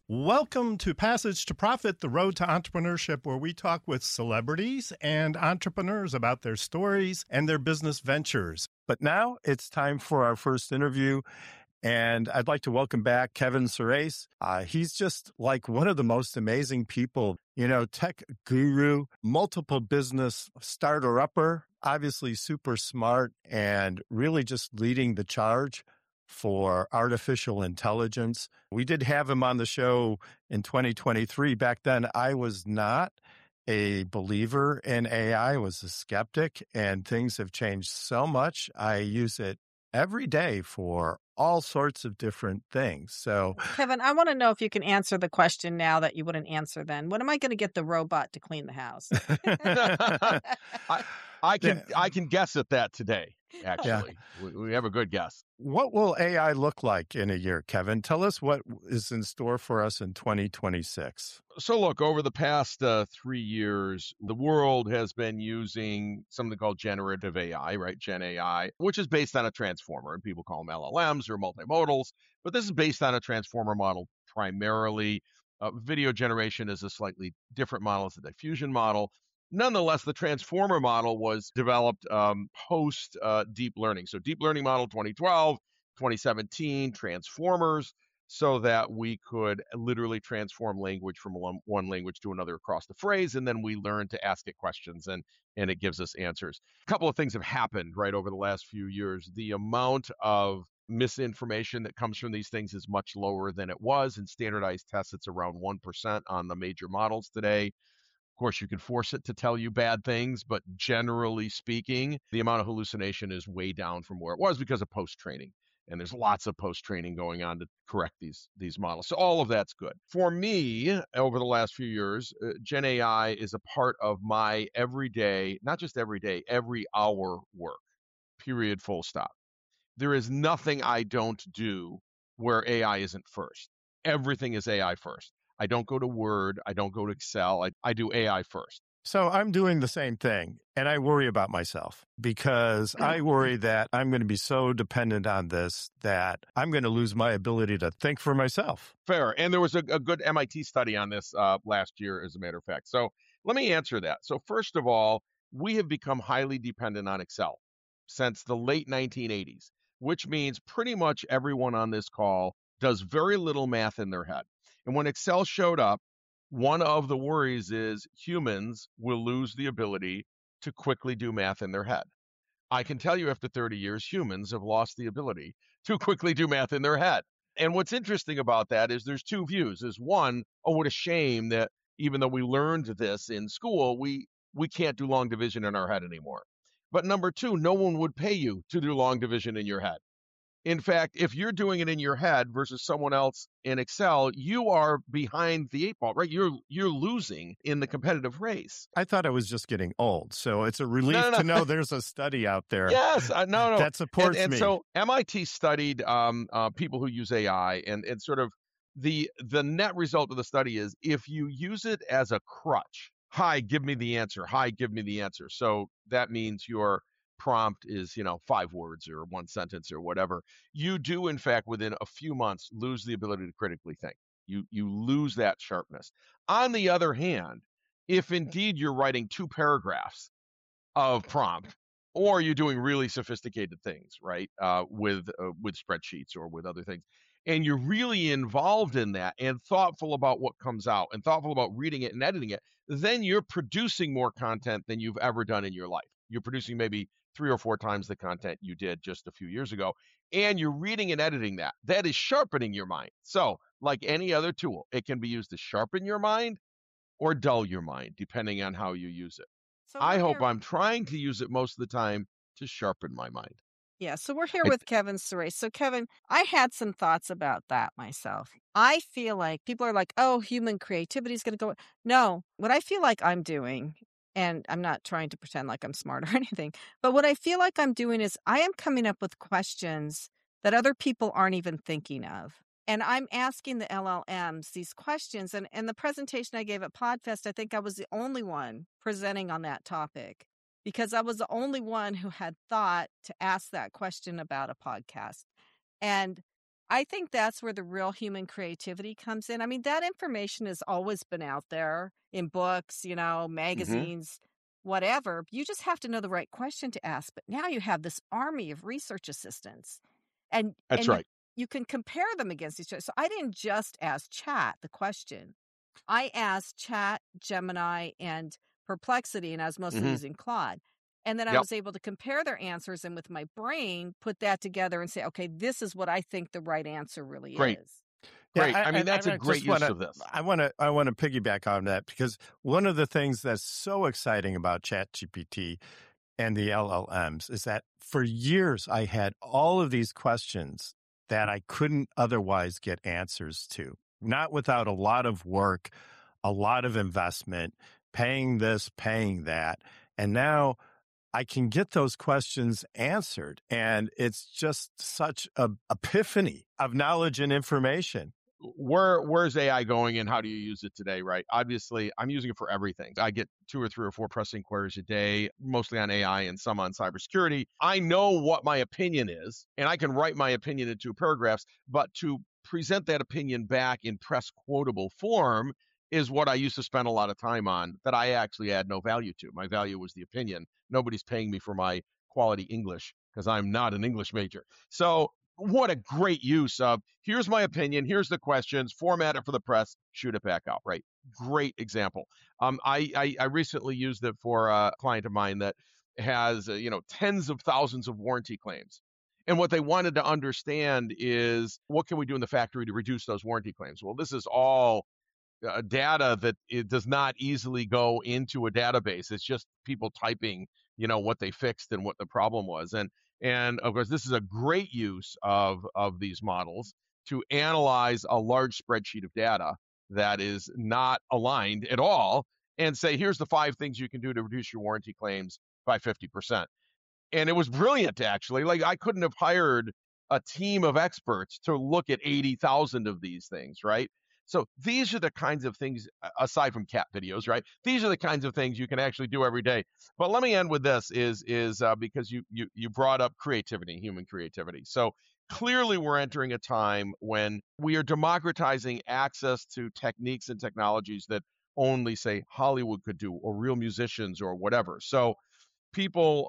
Welcome to Passage to Profit, the road to entrepreneurship, where we talk with celebrities and entrepreneurs about their stories and their business ventures. But now it's time for our first interview. And I'd like to welcome back Kevin Surace. He's just like one of the most amazing people, tech guru, multiple business starter-upper, obviously super smart and really just leading the charge for artificial intelligence. We did have him on the show in 2023. Back then, I was not a believer in AI. I was a skeptic, and things have changed so much. I use it every day for all sorts of different things. So, Kevin, I want to know if you can answer the question now that you wouldn't answer then. When am I going to get the robot to clean the house? I can guess at that today. Actually, we have a good guess. What will AI look like in a year, Kevin? Tell us what is in store for us in 2026. So look, over the past 3 years, the world has been using something called generative AI, right? Gen AI, which is based on a transformer, and people call them LLMs or multimodals, but this is based on a transformer model primarily. Video generation is a slightly different model. It's a diffusion model. Nonetheless, the transformer model was developed post deep learning. So deep learning model 2012, 2017, transformers, so that we could literally transform language from one language to another across the phrase. And then we learn to ask it questions and it gives us answers. A couple of things have happened right over the last few years. The amount of misinformation that comes from these things is much lower than it was. In standardized tests, it's around 1% on the major models today. Of course, you can force it to tell you bad things, but generally speaking, the amount of hallucination is way down from where it was because of post-training. And there's lots of post-training going on to correct these models. So all of that's good. For me, over the last few years, Gen AI is a part of my everyday, not just every day, every hour work, period, full stop. There is nothing I don't do where AI isn't first. Everything is AI first. I don't go to Word. I don't go to Excel. I do AI first. So I'm doing the same thing, and I worry about myself because I worry that I'm going to be so dependent on this that I'm going to lose my ability to think for myself. Fair. And there was a good MIT study on this last year, as a matter of fact. So let me answer that. So first of all, we have become highly dependent on Excel since the late 1980s, which means pretty much everyone on this call does very little math in their head. And when Excel showed up, one of the worries is humans will lose the ability to quickly do math in their head. I can tell you after 30 years, humans have lost the ability to quickly do math in their head. And what's interesting about that is there's two views. Is one, oh, what a shame that even though we learned this in school, we can't do long division in our head anymore. But number two, no one would pay you to do long division in your head. In fact, if you're doing it in your head versus someone else in Excel, you are behind the eight ball, right? You're losing in the competitive race. I thought I was just getting old, so it's a relief to know there's a study out there. Yes, no, that supports me. And so MIT studied people who use AI, and sort of the net result of the study is if you use it as a crutch, hi, give me the answer. Hi, give me the answer. So that means your prompt is 5 words or one sentence or whatever. You do in fact within a few months lose the ability to critically think. You lose that sharpness. On the other hand, if indeed you're writing 2 paragraphs of prompt, or you're doing really sophisticated things, right, with spreadsheets or with other things, and you're really involved in that and thoughtful about what comes out and thoughtful about reading it and editing it, then you're producing more content than you've ever done in your life. You're producing maybe 3 or 4 times the content you did just a few years ago, and you're reading and editing that. That is sharpening your mind. So, like any other tool, it can be used to sharpen your mind or dull your mind, depending on how you use it. So I hope I'm trying to use it most of the time to sharpen my mind. Yeah, so we're here with Kevin Surace. So Kevin, I had some thoughts about that myself. I feel like people are like, oh, human creativity is going to go. No, what I feel like I'm doing, and I'm not trying to pretend like I'm smart or anything, but what I feel like I'm doing is I am coming up with questions that other people aren't even thinking of. And I'm asking the LLMs these questions. And the presentation I gave at PodFest, I think I was the only one presenting on that topic, because I was the only one who had thought to ask that question about a podcast. And I think that's where the real human creativity comes in. I mean, that information has always been out there in books, Hmm. magazines, whatever. You just have to know the right question to ask. But now you have this army of research assistants, and That's and you right. you can compare them against each other. So I didn't just ask Chat the question. I asked Chat, Gemini, and Perplexity, and I was mostly Hmm. using Claude. And then I Yep. was able to compare their answers and with my brain put that together and say, okay, this is what I think the right answer really Great. is. Great. I mean, that's a I great just want use to of this. I want to piggyback on that because one of the things that's so exciting about ChatGPT and the LLMs is that for years I had all of these questions that I couldn't otherwise get answers to, not without a lot of work, a lot of investment, paying this, paying that. And now I can get those questions answered. And it's just such a epiphany of knowledge and information. Where's AI going and how do you use it today, right? Obviously, I'm using it for everything. I get 2 or 3 or 4 press inquiries a day, mostly on AI and some on cybersecurity. I know what my opinion is, and I can write my opinion into paragraphs, but to present that opinion back in press quotable form is what I used to spend a lot of time on that I actually add no value to. My value was the opinion. Nobody's paying me for my quality English because I'm not an English major. So what a great use of here's my opinion, here's the questions, format it for the press, shoot it back out, right? Great example. I recently used it for a client of mine that has tens of thousands of warranty claims. And what they wanted to understand is what can we do in the factory to reduce those warranty claims? Well, this is all data that it does not easily go into a database. It's just people typing, what they fixed and what the problem was. And of course, this is a great use of these models to analyze a large spreadsheet of data that is not aligned at all and say, here's the 5 things you can do to reduce your warranty claims by 50%. And it was brilliant, actually. Like, I couldn't have hired a team of experts to look at 80,000 of these things, right? So these are the kinds of things, aside from cat videos, right? These are the kinds of things you can actually do every day. But let me end with this: is because you brought up creativity, human creativity. So clearly, we're entering a time when we are democratizing access to techniques and technologies that only, say, Hollywood could do, or real musicians, or whatever. So people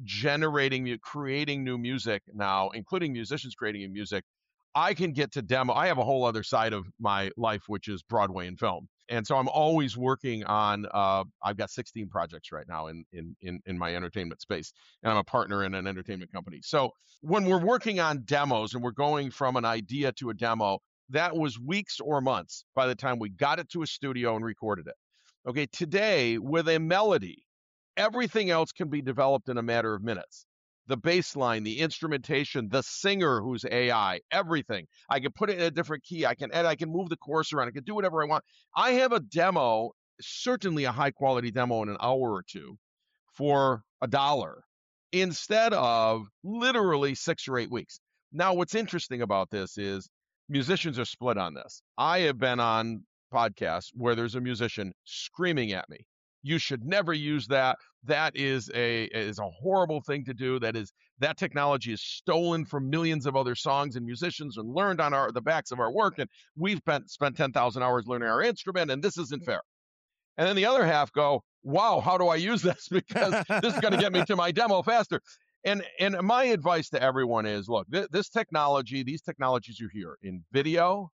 creating new music now, including musicians creating new music, I can get to demo. I have a whole other side of my life, which is Broadway and film. And so I'm always working on, I've got 16 projects right now in my entertainment space, and I'm a partner in an entertainment company. So when we're working on demos and we're going from an idea to a demo, that was weeks or months by the time we got it to a studio and recorded it. Okay, today with a melody, everything else can be developed in a matter of minutes. The bass line, the instrumentation, the singer who's AI, everything. I can put it in a different key. I can edit, I can move the chorus around. I can do whatever I want. I have a demo, certainly a high quality demo in an hour or two for $1 instead of literally 6 or 8 weeks. Now, what's interesting about this is musicians are split on this. I have been on podcasts where there's a musician screaming at me, you should never use that. That is a horrible thing to do. That technology is stolen from millions of other songs and musicians and learned on the backs of our work. And we've spent 10,000 hours learning our instrument, and this isn't fair. And then the other half go, wow, how do I use this? Because this is going to get me to my demo faster. And my advice to everyone is, look, these technologies you hear in video,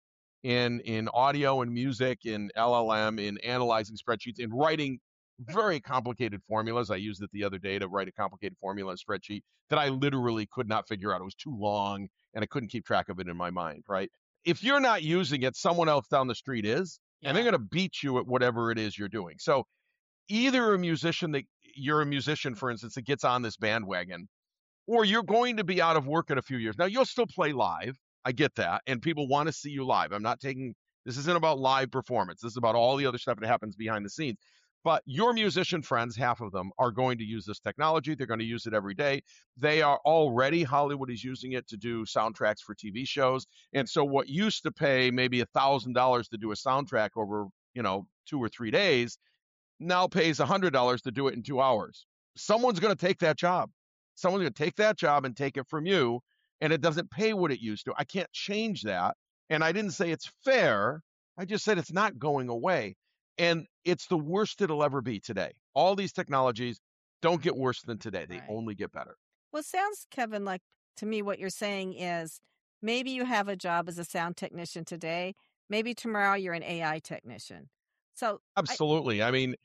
in audio and music, in LLM, in analyzing spreadsheets, in writing very complicated formulas. I used it the other day to write a complicated formula in a spreadsheet that I literally could not figure out. It was too long and I couldn't keep track of it in my mind, right? If you're not using it, someone else down the street is, and they're going to beat you at whatever it is you're doing. So either you're a musician, for instance, that gets on this bandwagon, or you're going to be out of work in a few years. Now, you'll still play live. I get that. And people want to see you live. This isn't about live performance. This is about all the other stuff that happens behind the scenes. But your musician friends, half of them, are going to use this technology. They're going to use it every day. Hollywood is using it to do soundtracks for TV shows. And so what used to pay maybe $1,000 to do a soundtrack over, 2 or 3 days, now pays $100 to do it in 2 hours. Someone's going to take that job. Someone's going to take that job and take it from you and it doesn't pay what it used to. I can't change that. And I didn't say it's fair. I just said it's not going away. And it's the worst it'll ever be today. All these technologies don't get worse than today. They only get better. Well, it sounds, Kevin, like to me what you're saying is maybe you have a job as a sound technician today. Maybe tomorrow you're an AI technician. So absolutely. I mean,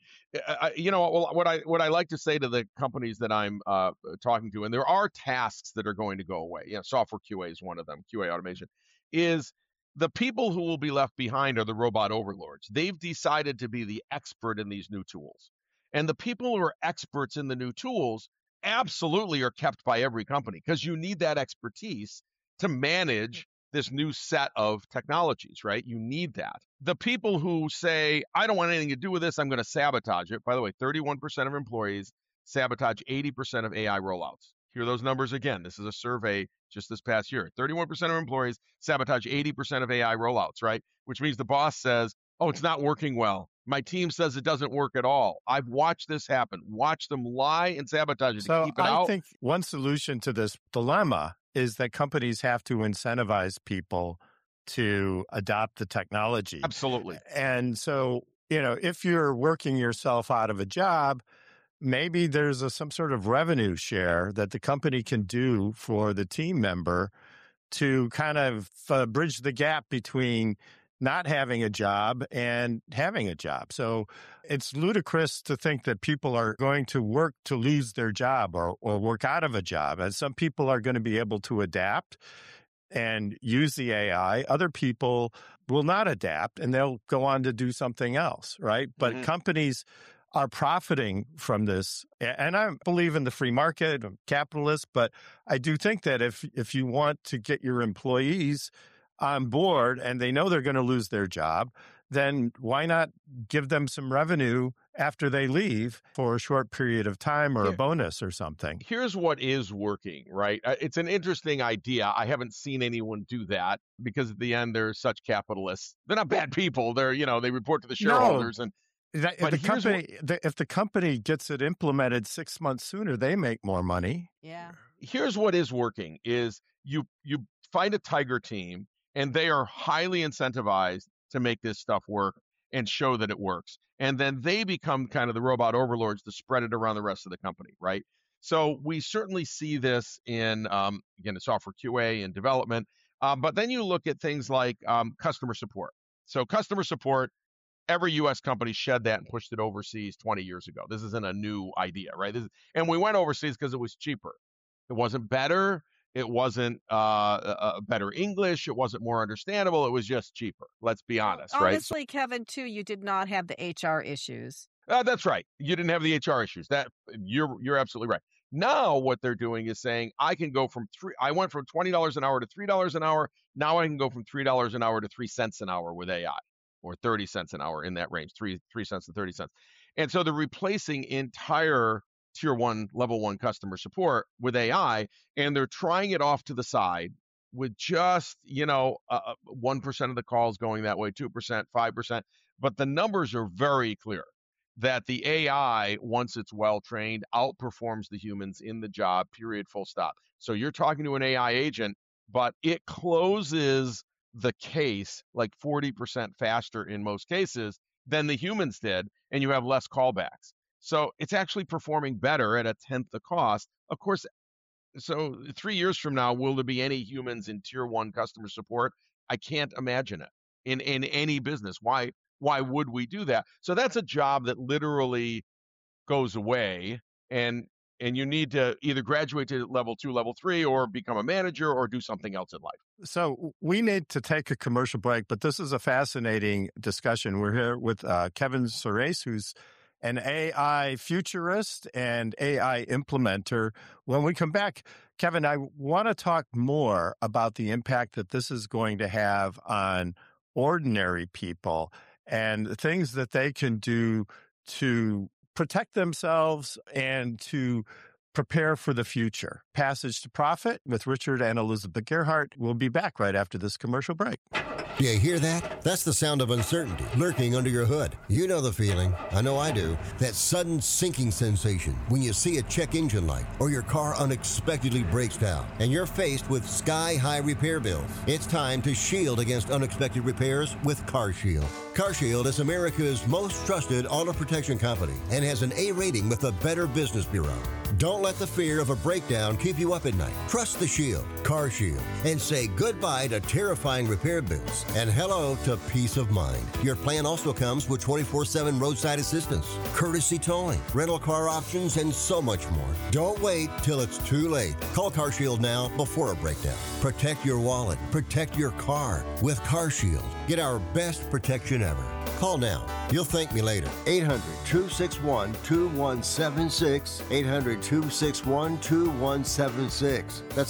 what I like to say to the companies that I'm talking to, and there are tasks that are going to go away. Software QA is one of them. QA automation is the people who will be left behind are the robot overlords. They've decided to be the expert in these new tools, and the people who are experts in the new tools absolutely are kept by every company because you need that expertise to manage this new set of technologies, right? You need that. The people who say, I don't want anything to do with this, I'm going to sabotage it. By the way, 31% of employees sabotage 80% of AI rollouts. Hear those numbers again. This is a survey just this past year. 31% of employees sabotage 80% of AI rollouts, right? Which means the boss says, oh, it's not working well. My team says it doesn't work at all. I've watched this happen. Watch them lie and sabotage it to keep it out. I think one solution to this dilemma is that companies have to incentivize people to adopt the technology. Absolutely. And so, if you're working yourself out of a job, maybe there's some sort of revenue share that the company can do for the team member to kind of bridge the gap between not having a job and having a job. So it's ludicrous to think that people are going to work to lose their job or work out of a job. And some people are going to be able to adapt and use the AI. Other people will not adapt and they'll go on to do something else, right? But companies are profiting from this. And I believe in the free market, I'm capitalist, but I do think that if you want to get your employees on board and they know they're going to lose their job, then why not give them some revenue after they leave for a short period of time or a bonus or something? Here's what is working, right? It's an interesting idea. I haven't seen anyone do that because at the end, they're such capitalists. They're not bad people. They're, they report to the shareholders. No. If the company gets it implemented 6 months sooner, they make more money. Yeah. Here's what is working is you find a tiger team and they are highly incentivized to make this stuff work and show that it works. And then they become kind of the robot overlords to spread it around the rest of the company, right? So we certainly see this in, again, the software QA and development. But then you look at things like customer support. So customer support, every U.S. company shed that and pushed it overseas 20 years ago. This isn't a new idea, right? And we went overseas because it was cheaper. It wasn't better. It wasn't better English. It wasn't more understandable. It was just cheaper. Let's be honest, right? Honestly, Kevin, too, you did not have the HR issues. That's right. You didn't have the HR issues. That you're absolutely right. Now what they're doing is saying I went from $20 an hour to $3 an hour. Now I can go from $3 an hour to 3 cents an hour with AI, or 30 cents an hour, in that range, 3 cents to 30 cents. And so they're replacing entire tier 1, level 1 customer support with AI, and they're trying it off to the side with just, 1% of the calls going that way, 2%, 5%. But the numbers are very clear that the AI, once it's well-trained, outperforms the humans in the job, period, full stop. So you're talking to an AI agent, but it closes the case like 40% faster in most cases than the humans did, and you have less callbacks. So it's actually performing better at a tenth the cost. Of course, so 3 years from now, will there be any humans in tier 1 customer support? I can't imagine it in any business. Why would we do that? So that's a job that literally goes away, and you need to either graduate to level 2, level 3, or become a manager or do something else in life. So we need to take a commercial break, but this is a fascinating discussion. We're here with Kevin Surace, who's an AI futurist and AI implementer. When we come back, Kevin, I want to talk more about the impact that this is going to have on ordinary people and the things that they can do to protect themselves and to prepare for the future. Passage to Profit with Richard and Elizabeth Gearhart. We'll be back right after this commercial break. Do you hear that? That's the sound of uncertainty lurking under your hood. You know the feeling. I know I do. That sudden sinking sensation when you see a check engine light or your car unexpectedly breaks down and you're faced with sky-high repair bills. It's time to shield against unexpected repairs with CarShield. CarShield is America's most trusted auto protection company and has an A rating with the Better Business Bureau. Don't let the fear of a breakdown keep you up at night. Trust the Shield, CarShield, and say goodbye to terrifying repair bills and hello to peace of mind. Your plan also comes with 24/7 roadside assistance, courtesy towing, rental car options, and so much more. Don't wait till it's too late. Call CarShield now before a breakdown. Protect your wallet. Protect your car with CarShield. Get our best protection ever. Call now. You'll thank me later. 800-261-2176. 800-261-2176. That's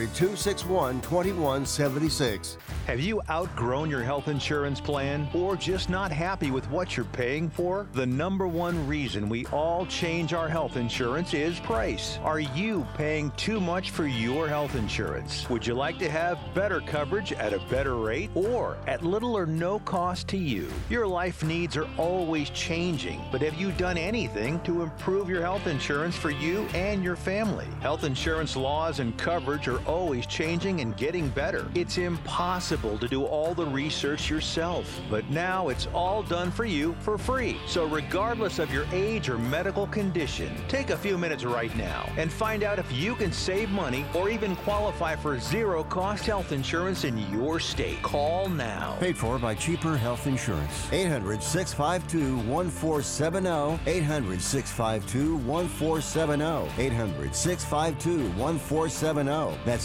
800-261-2176. Have you outgrown your health insurance plan or just not happy with what you're paying for? The number one reason we all change our health insurance is price. Are you paying too much for your health insurance? Would you like to have better coverage at a better rate or at little or no cost to you? Your life needs are always changing, but have you done anything to improve your health insurance for you and your family? Health insurance laws and coverage are always changing and getting better. It's impossible to do all the research yourself, but now it's all done for you for free. So regardless of your age or medical condition, take a few minutes right now and find out if you can save money or even qualify for zero-cost health insurance in your state. Call now. Paid for by Cheaper Health Insurance. 800-652-1470. 800-652-1470. 800-652-1470. That's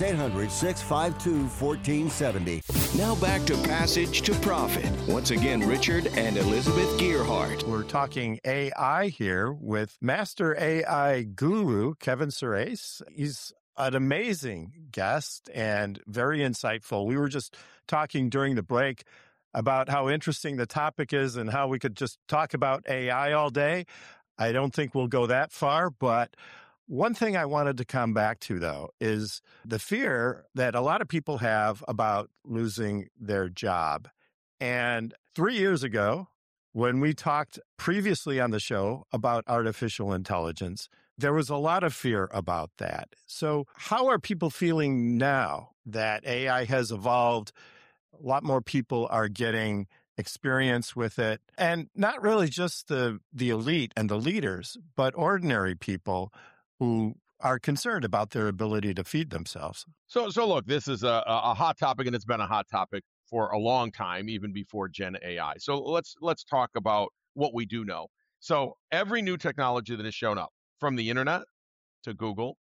800-652-1470. Now back to Passage to Profit. Once again, Richard and Elizabeth Gearhart. We're talking AI here with Master AI Guru, Kevin Surace. He's an amazing guest and very insightful. We were just talking during the break about how interesting the topic is and how we could just talk about AI all day. I don't think we'll go that far, but one thing I wanted to come back to, though, is the fear that a lot of people have about losing their job. And 3 years ago, when we talked previously on the show about artificial intelligence, there was a lot of fear about that. So how are people feeling now that AI has evolved? A lot more people are getting experience with it. And not really just the elite and the leaders, but ordinary people who are concerned about their ability to feed themselves. So look, this is a hot topic, and it's been a hot topic for a long time, even before Gen AI. So let's talk about what we do know. So every new technology that has shown up, from the internet to Google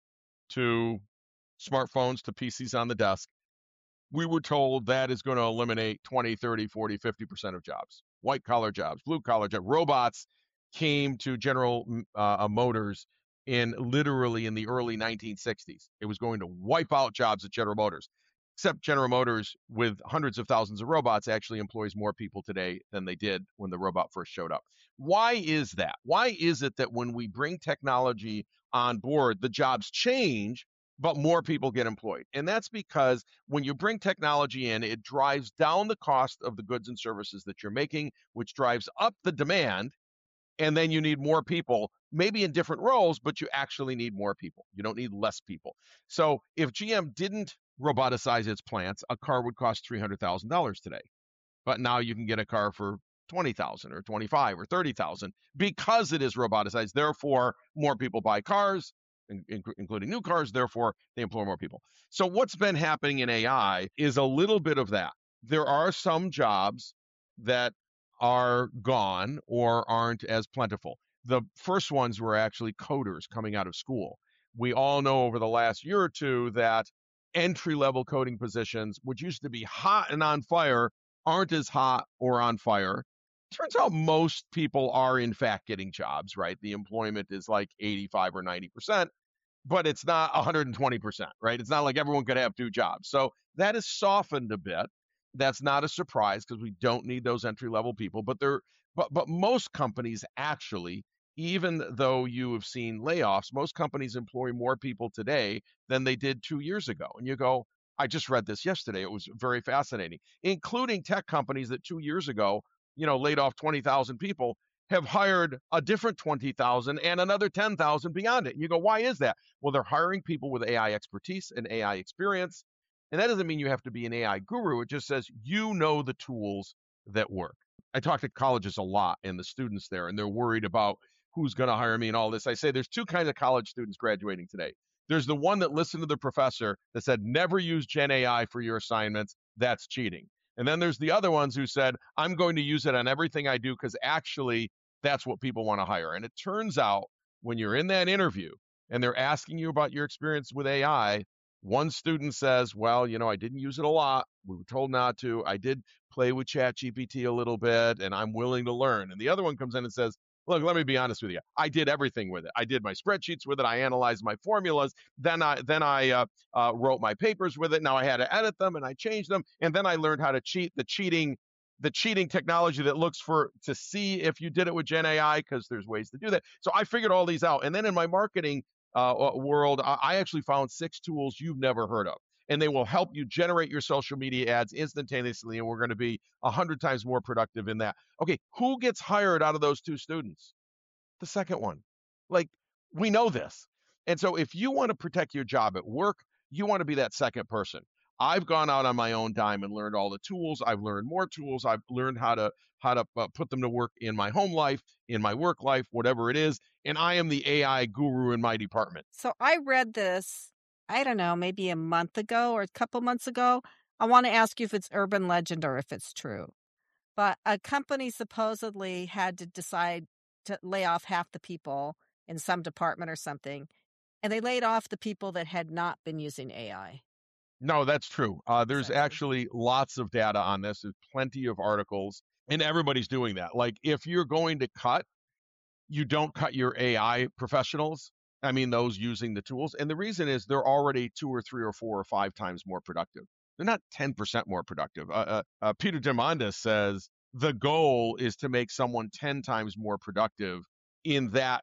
to smartphones to PCs on the desk, we were told that is going to eliminate 20, 30, 40, 50% of jobs. White-collar jobs, blue-collar jobs. Robots came to General Motors literally in the early 1960s. It was going to wipe out jobs at General Motors. Except General Motors, with hundreds of thousands of robots, actually employs more people today than they did when the robot first showed up. Why is that? Why is it that when we bring technology on board, the jobs change, but more people get employed? And that's because when you bring technology in, it drives down the cost of the goods and services that you're making, which drives up the demand. And then you need more people, maybe in different roles, but you actually need more people. You don't need less people. So if GM didn't roboticize its plants, a car would cost $300,000 today. But now you can get a car for $20,000 or $25,000 or $30,000 because it is roboticized. Therefore, more people buy cars, including new cars. Therefore, they employ more people. So what's been happening in AI is a little bit of that. There are some jobs that are gone or aren't as plentiful. The first ones were actually coders coming out of school. We all know over the last year or two that entry-level coding positions, which used to be hot and on fire, aren't as hot or on fire. Turns out most people are in fact getting jobs, right? The employment is like 85 or 90%, but it's not 120%, right? It's not like everyone could have 2 jobs. So that has softened a bit. That's not a surprise because we don't need those entry-level people. But most companies actually, even though you have seen layoffs, most companies employ more people today than they did 2 years ago. And you go, I just read this yesterday. It was very fascinating, including tech companies that 2 years ago, laid off 20,000 people, have hired a different 20,000 and another 10,000 beyond it. And you go, why is that? Well, they're hiring people with AI expertise and AI experience. And that doesn't mean you have to be an AI guru. It just says you know the tools that work. I talk to colleges a lot and the students there, and they're worried about who's going to hire me and all this. I say there's two kinds of college students graduating today. There's the one that listened to the professor that said, never use Gen AI for your assignments. That's cheating. And then there's the other ones who said, I'm going to use it on everything I do because actually that's what people want to hire. And it turns out when you're in that interview and they're asking you about your experience with AI, one student says, well, I didn't use it a lot. We were told not to. I did play with ChatGPT a little bit, and I'm willing to learn. And the other one comes in and says, look, let me be honest with you. I did everything with it. I did my spreadsheets with it. I analyzed my formulas. Then I wrote my papers with it. Now I had to edit them and I changed them. And then I learned how to cheat, the cheating technology that looks to see if you did it with Gen AI, because there's ways to do that. So I figured all these out. And then in my marketing world, I actually found 6 tools you've never heard of. And they will help you generate your social media ads instantaneously, and we're going to be 100 times more productive in that. Okay, who gets hired out of those 2 students? The second one. Like, we know this. And so if you want to protect your job at work, you want to be that second person. I've gone out on my own dime and learned all the tools. I've learned more tools. I've learned how to put them to work in my home life, in my work life, whatever it is. And I am the AI guru in my department. So I read this, I don't know, maybe a month ago or a couple months ago. I want to ask you if it's urban legend or if it's true. But a company supposedly had to decide to lay off half the people in some department or something. And they laid off the people that had not been using AI. No, that's true. There's actually lots of data on this. There's plenty of articles, and everybody's doing that. Like, if you're going to cut, you don't cut your AI professionals. I mean, those using the tools. And the reason is they're already 2 or 3 or 4 or 5 times more productive. They're not 10% more productive. Peter Diamandis says the goal is to make someone 10 times more productive in that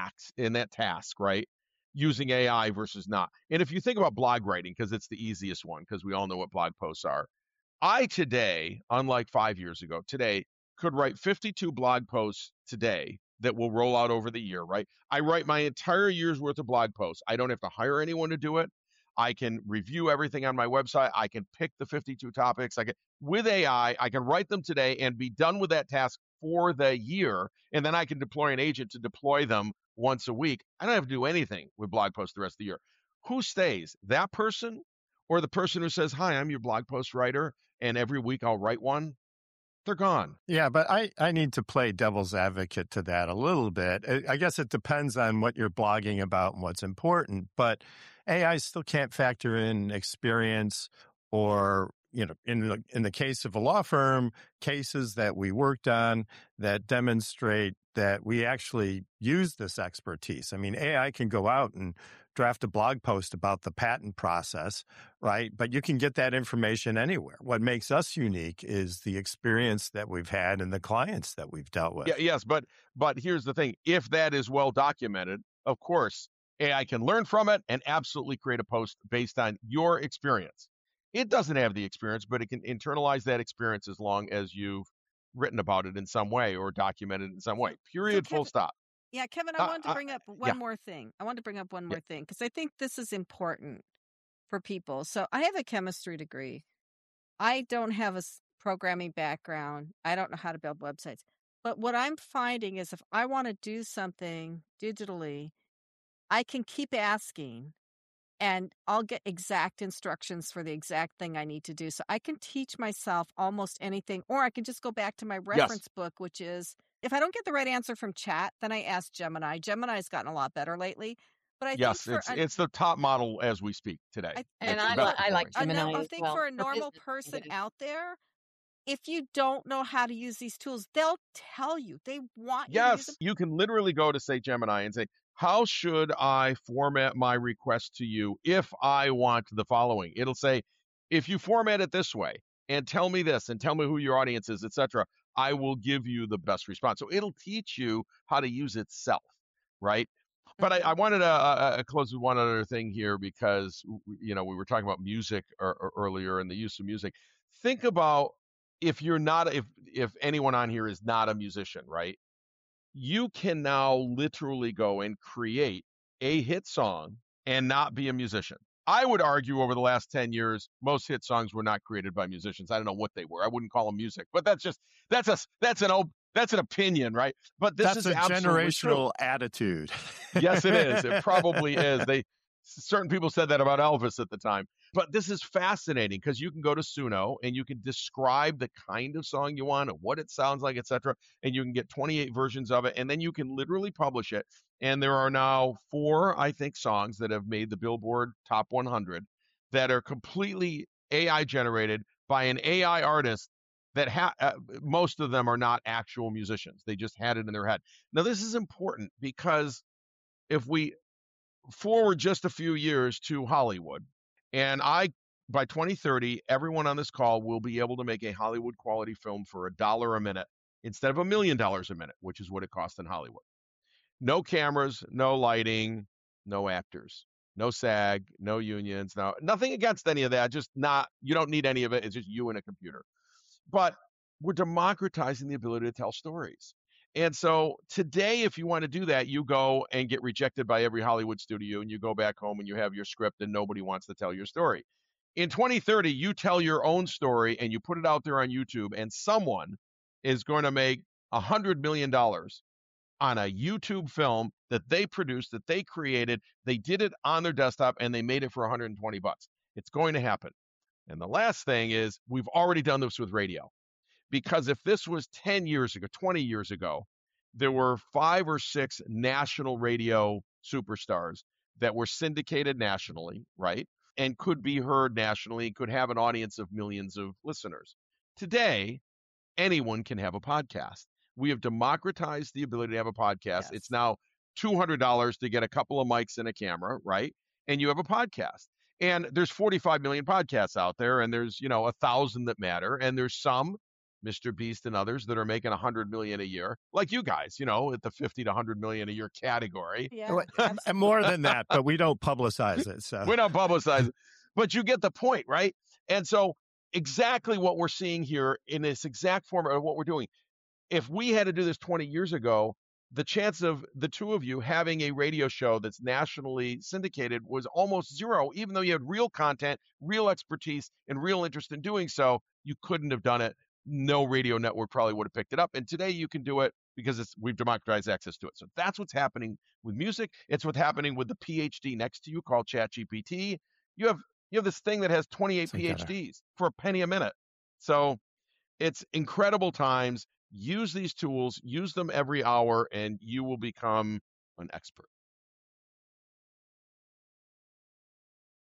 task, right? Using AI versus not. And if you think about blog writing, because it's the easiest one, because we all know what blog posts are. I today, unlike 5 years ago, today could write 52 blog posts today that will roll out over the year, right? I write my entire year's worth of blog posts. I don't have to hire anyone to do it. I can review everything on my website. I can pick the 52 topics. With AI, I can write them today and be done with that task for the year. And then I can deploy an agent to deploy them once a week. I don't have to do anything with blog posts the rest of the year. Who stays? That person or the person who says, hi, I'm your blog post writer, and every week I'll write one? They're gone. Yeah, but I need to play devil's advocate to that a little bit. I guess it depends on what you're blogging about and what's important, but AI still can't factor in experience or, in the case of a law firm, cases that we worked on that demonstrate that we actually use this expertise. I mean, AI can go out and draft a blog post about the patent process, right? But you can get that information anywhere. What makes us unique is the experience that we've had and the clients that we've dealt with. Yeah, yes, but here's the thing. If that is well documented, of course, AI can learn from it and absolutely create a post based on your experience. It doesn't have the experience, but it can internalize that experience as long as you've written about it in some way or documented it in some way. Period, full stop. Yeah, Kevin, I wanted to bring up one more thing. I wanted to bring up one more thing because I think this is important for people. So I have a chemistry degree. I don't have a programming background. I don't know how to build websites. But what I'm finding is if I want to do something digitally, I can keep asking and I'll get exact instructions for the exact thing I need to do. So I can teach myself almost anything, or I can just go back to my reference book, which is, if I don't get the right answer from chat, then I ask Gemini. Gemini's gotten a lot better lately. But I think it's the top model as we speak today. I like Gemini. I think for a normal person out there, if you don't know how to use these tools, they'll tell you. They want you to use them. You can literally go to, say, Gemini and say, how should I format my request to you if I want the following? It'll say, if you format it this way and tell me this and tell me who your audience is, etc., I will give you the best response. So it'll teach you how to use itself, right? But I wanted to close with one other thing here because, we were talking about music earlier and the use of music. Think about if anyone on here is not a musician, right? You can now literally go and create a hit song and not be a musician. I would argue over the last 10 years, most hit songs were not created by musicians. I don't know what they were. I wouldn't call them music, but that's an opinion, right? But this is a generational true. attitude. Yes, it is. It probably is. Certain people said that about Elvis at the time. But this is fascinating because you can go to Suno and you can describe the kind of song you want and what it sounds like, etc. And you can get 28 versions of it, and then you can literally publish it. And there are now 4, I think, songs that have made the Billboard Top 100 that are completely AI generated by an AI artist that most of them are not actual musicians. They just had it in their head. Now, this is important because if we forward just a few years to Hollywood, and by 2030, everyone on this call will be able to make a Hollywood quality film for $1 a minute instead of $1 million a minute, which is what it costs in Hollywood. No cameras, no lighting, no actors, no SAG, no unions, nothing against any of that. You don't need any of it. It's just you and a computer. But we're democratizing the ability to tell stories. And so today, if you want to do that, you go and get rejected by every Hollywood studio, and you go back home and you have your script and nobody wants to tell your story. In 2030, you tell your own story and you put it out there on YouTube, and someone is going to make $100 million on a YouTube film that they produced, that they created. They did it on their desktop and they made it for $120. It's going to happen. And the last thing is, we've already done this with radio. Because if this was 10 years ago, 20 years ago, there were 5 or 6 national radio superstars that were syndicated nationally, right? And could be heard nationally, could have an audience of millions of listeners. Today, anyone can have a podcast. We have democratized the ability to have a podcast. Yes. It's now $200 to get a couple of mics and a camera, right? And you have a podcast. And there's 45 million podcasts out there, and there's, 1,000 that matter. And there's some, Mr. Beast and others, that are making $100 million a year, like you guys, at the 50 to 100 million a year category. Yeah, more than that, but we don't publicize it. So we don't publicize it, but you get the point, right? And so exactly what we're seeing here in this exact format of what we're doing. If we had to do this 20 years ago, the chance of the two of you having a radio show that's nationally syndicated was almost zero, even though you had real content, real expertise, and real interest in doing so. You couldn't have done it. No radio network probably would have picked it up. And today you can do it because we've democratized access to it. So that's what's happening with music. It's what's happening with the PhD next to you called ChatGPT. You have this thing that has 28 PhDs for a penny a minute. So it's incredible times. Use these tools, use them every hour, and you will become an expert.